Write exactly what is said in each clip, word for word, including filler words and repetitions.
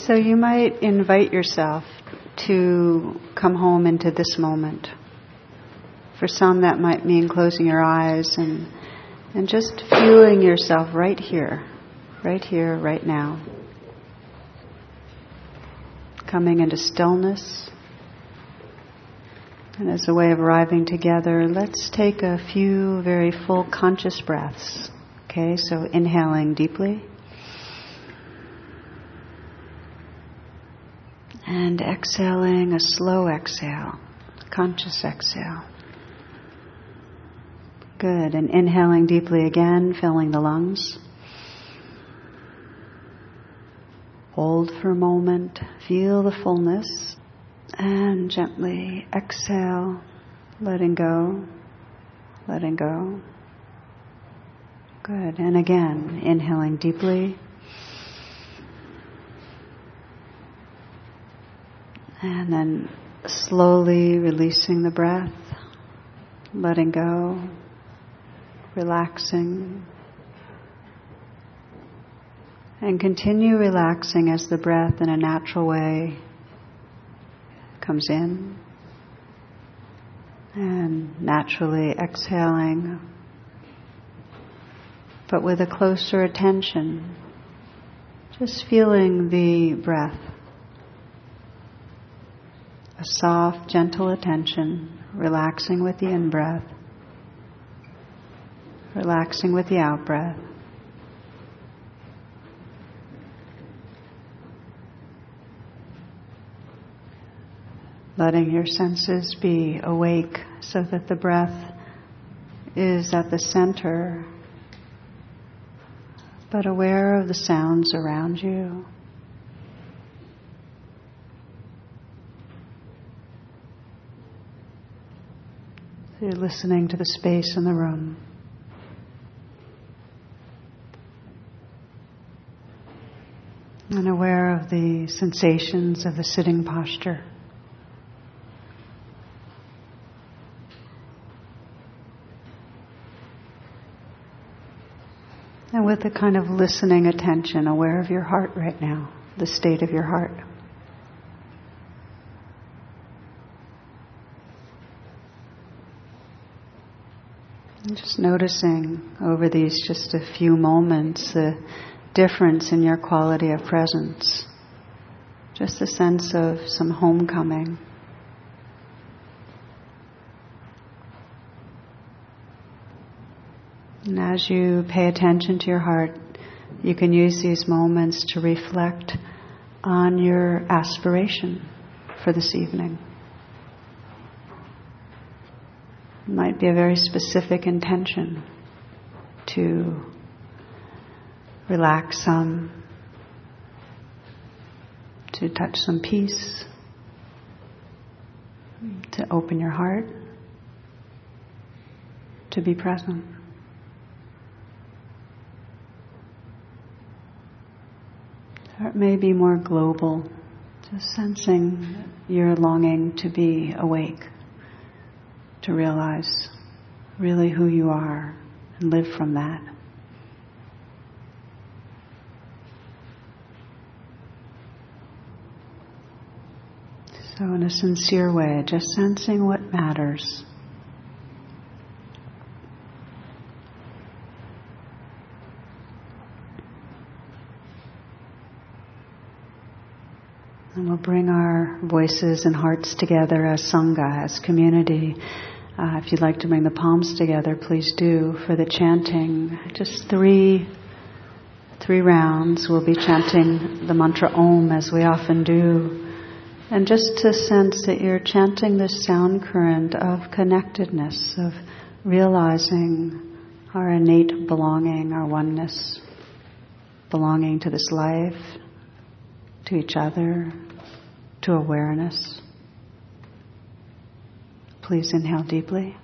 So you might invite yourself to come home into this moment. For some, that might mean closing your eyes and and just feeling yourself right here, right here, right now. Coming into stillness. And as a way of arriving together, let's take a few very full conscious breaths. Okay, so inhaling deeply. And exhaling a slow exhale, conscious exhale. Good, and inhaling deeply again, filling the lungs. Hold for a moment, feel the fullness, and gently exhale, letting go, letting go. Good, and again, inhaling deeply. And then slowly releasing the breath, letting go, relaxing. And continue relaxing as the breath in a natural way comes in. And naturally exhaling, but with a closer attention, just feeling the breath. A soft, gentle attention, relaxing with the in-breath, relaxing with the out-breath. Letting your senses be awake so that the breath is at the center, but aware of the sounds around you. So you're listening to the space in the room. And aware of the sensations of the sitting posture. And with a kind of listening attention, aware of your heart right now, the state of your heart. And just noticing over these just a few moments the difference in your quality of presence. Just a sense of some homecoming. And as you pay attention to your heart, you can use these moments to reflect on your aspiration for this evening. It might be a very specific intention to relax some, to touch some peace, to open your heart, to be present. Or it may be more global, just sensing your longing to be awake, to realize really who you are and live from that. So in a sincere way, just sensing what matters. And we'll bring our voices and hearts together as Sangha, as community. Uh, if you'd like to bring the palms together, please do for the chanting. Just three, three rounds. We'll be chanting the mantra Om as we often do. And just to sense that you're chanting this sound current of connectedness, of realizing our innate belonging, our oneness, belonging to this life, to each other, to awareness. Please inhale deeply.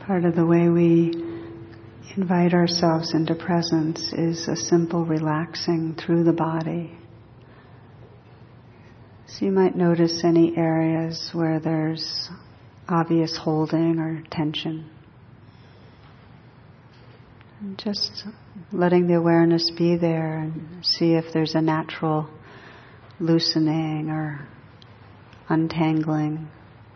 Part of the way we invite ourselves into presence is a simple relaxing through the body. So you might notice any areas where there's obvious holding or tension. And just letting the awareness be there and see if there's a natural loosening or untangling.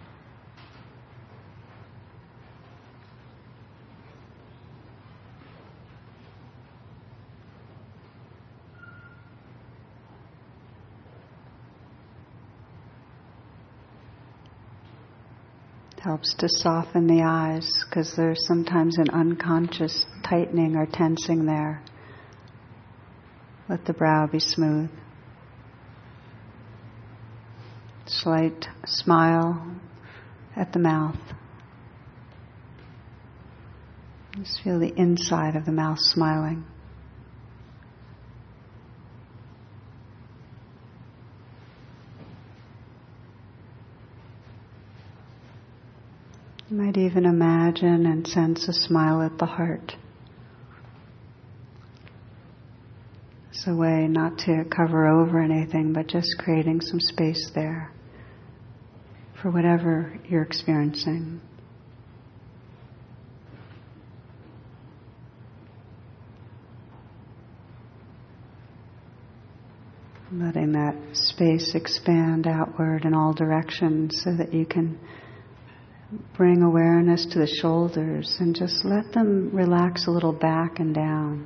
Helps to soften the eyes because there's sometimes an unconscious tightening or tensing there. Let the brow be smooth. Slight smile at the mouth. Just feel the inside of the mouth smiling. You might even imagine and sense a smile at the heart. It's a way not to cover over anything, but just creating some space there for whatever you're experiencing. Letting that space expand outward in all directions so that you can bring awareness to the shoulders and just let them relax a little back and down.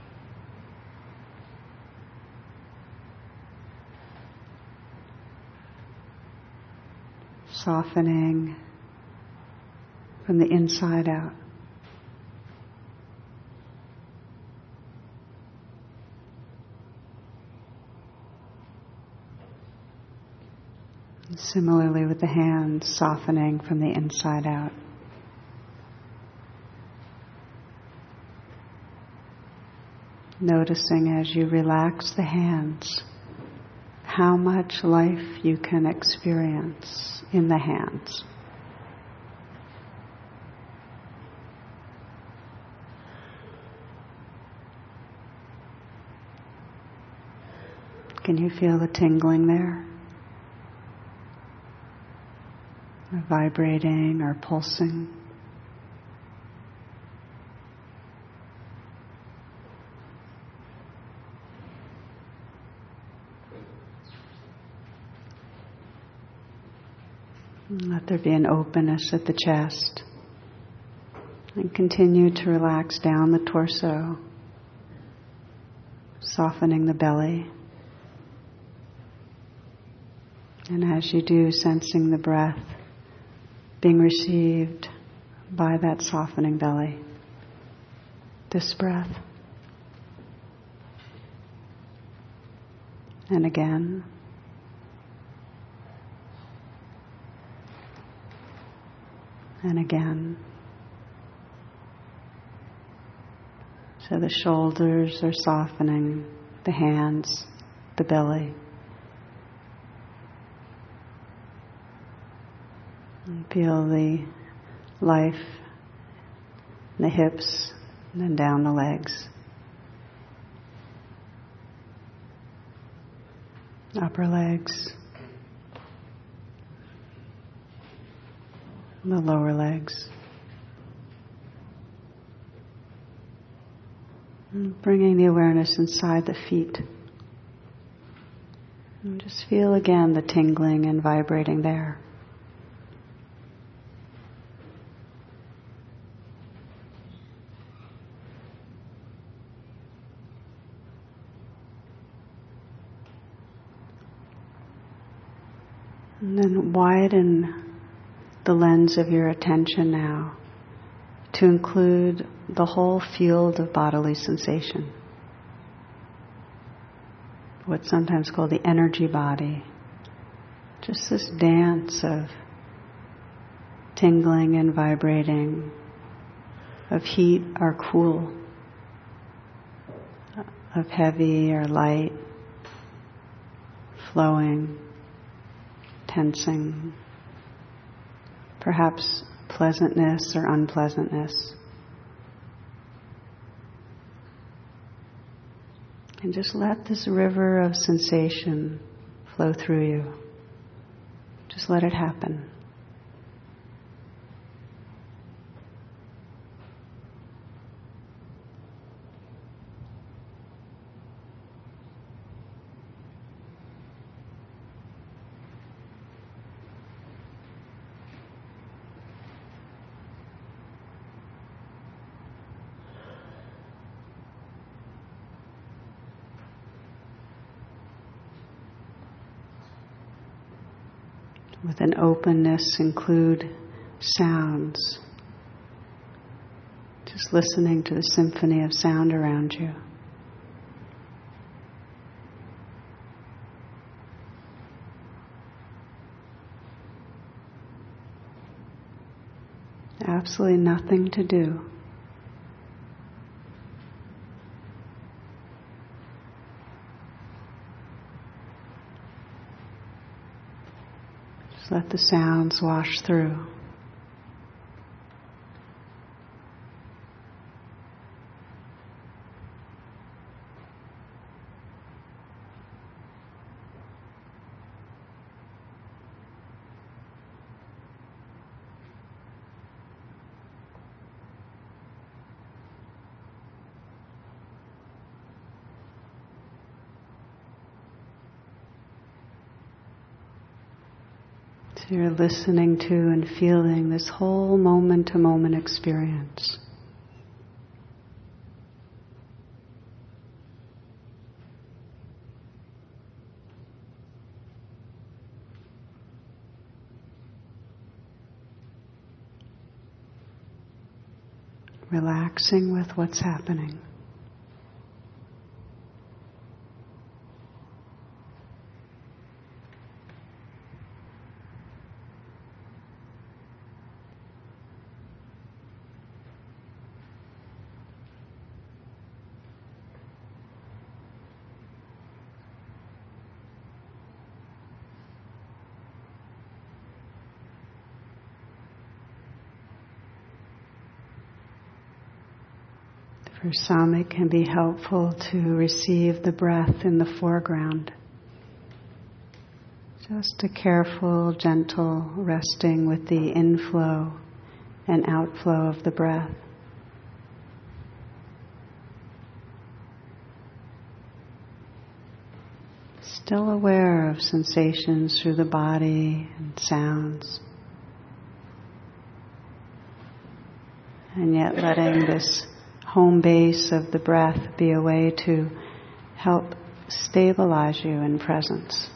Softening from the inside out. Similarly with the hands, softening from the inside out. Noticing as you relax the hands, how much life you can experience in the hands. Can you feel the tingling there? Or vibrating or pulsing? Let there be an openness at the chest. And continue to relax down the torso, softening the belly. And as you do, sensing the breath being received by that softening belly. This breath. And again. And again. So the shoulders are softening, the hands, the belly. And feel the life in the hips and then down the legs. Upper legs. The lower legs. And bringing the awareness inside the feet. And just feel again the tingling and vibrating there. And then widen the lens of your attention now to include the whole field of bodily sensation. What's sometimes called the energy body. Just this dance of tingling and vibrating, of heat or cool, of heavy or light, flowing, tensing, perhaps pleasantness or unpleasantness. And just let this river of sensation flow through you. Just let it happen. With an openness, include sounds. Just listening to the symphony of sound around you. Absolutely nothing to do. Let the sounds wash through. So you're listening to and feeling this whole moment-to-moment experience. Relaxing with what's happening. For some, it can be helpful to receive the breath in the foreground. Just a careful, gentle resting with the inflow and outflow of the breath. Still aware of sensations through the body and sounds. And yet letting this home base of the breath be a way to help stabilize you in presence.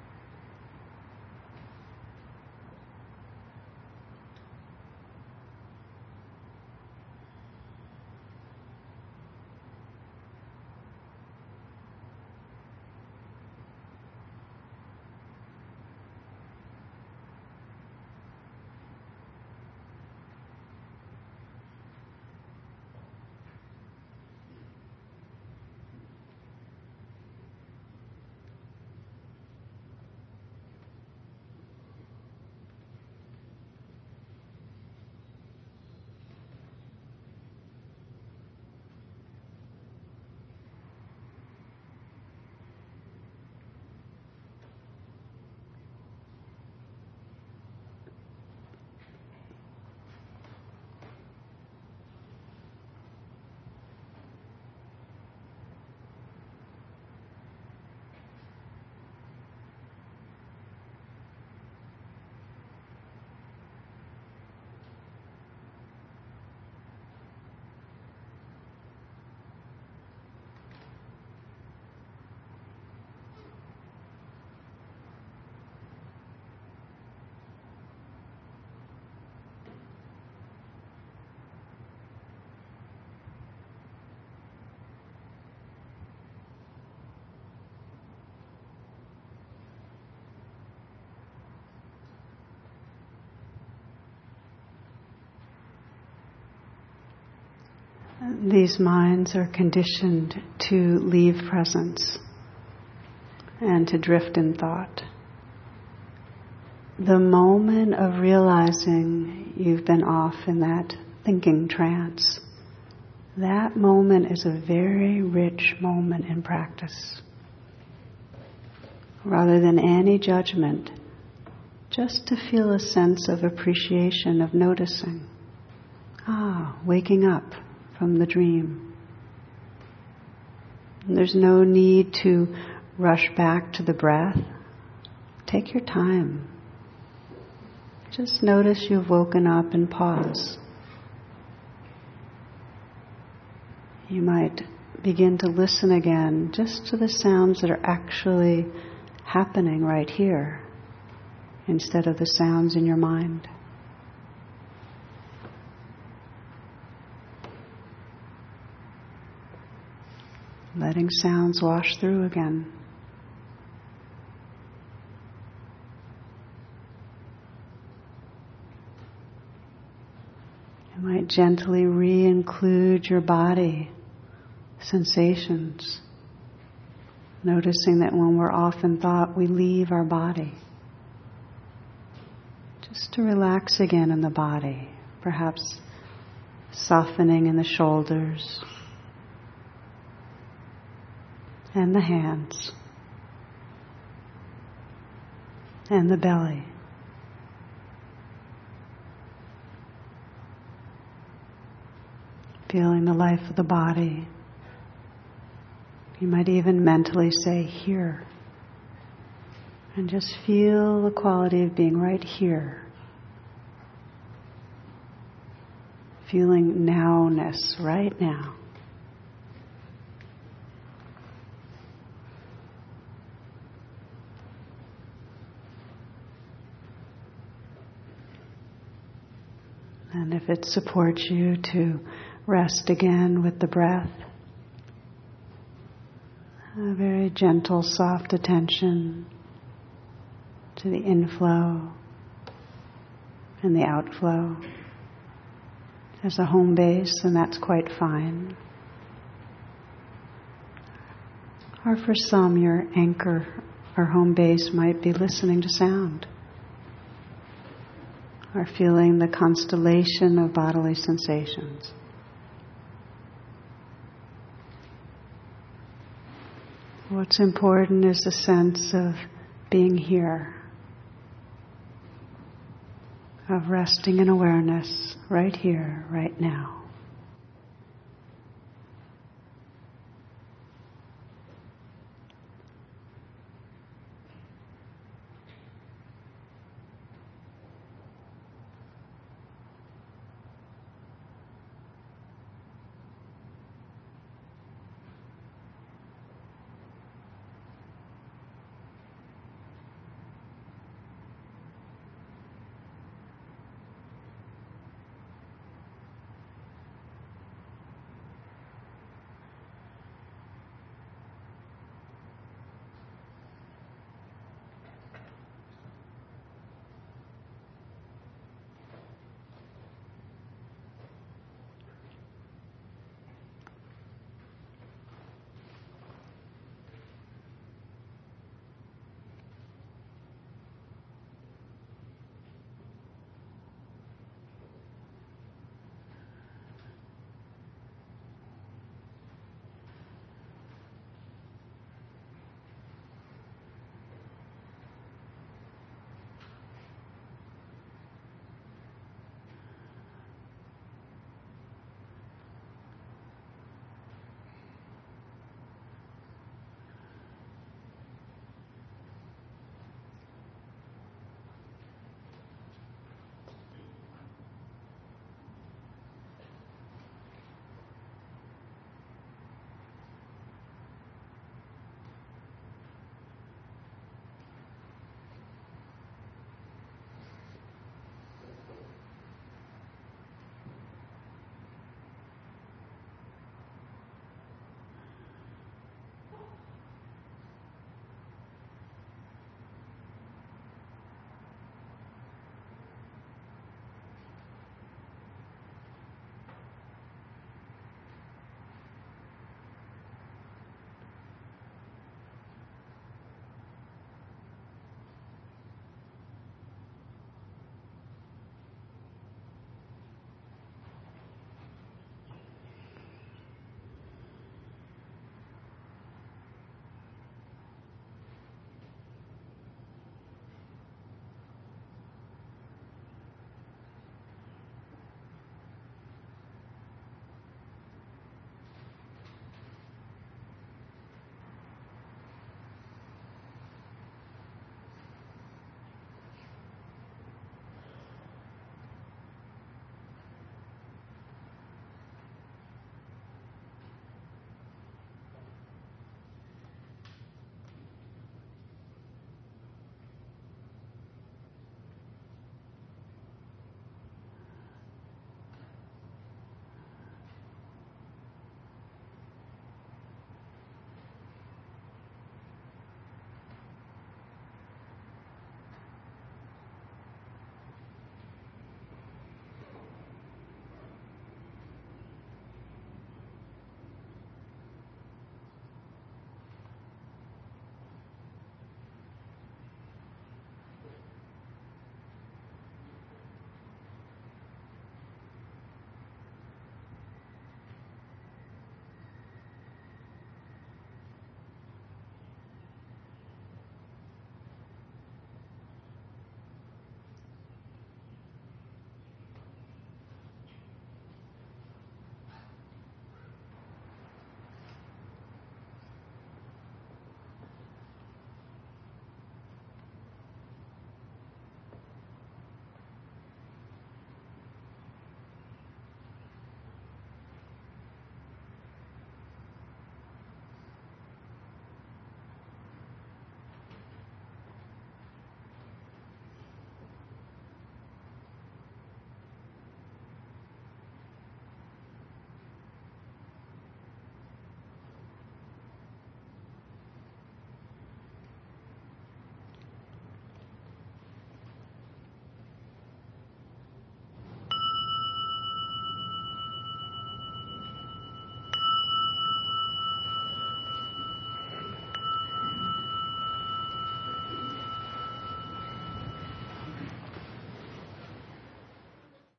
These minds are conditioned to leave presence and to drift in thought. the moment of realizing you've been off in that thinking trance, that moment is a very rich moment in practice. Rather than any judgment, just to feel a sense of appreciation, of noticing. Ah, waking up from the dream. And there's no need to rush back to the breath. Take your time. Just notice you've woken up and pause. You might begin to listen again just to the sounds that are actually happening right here, instead of the sounds in your mind. Letting sounds wash through again. You might gently re-include your body sensations, noticing that when we're off in thought, we leave our body. Just to relax again in the body, perhaps softening in the shoulders and the hands and the belly. Feeling the life of the body. You might even mentally say, here. And just feel the quality of being right here. Feeling nowness right now. And if it supports you to rest again with the breath, a very gentle, soft attention to the inflow and the outflow as a home base, and that's quite fine. Or for some, your anchor or home base might be listening to sound, or feeling the constellation of bodily sensations. What's important is the sense of being here, of resting in awareness right here, right now.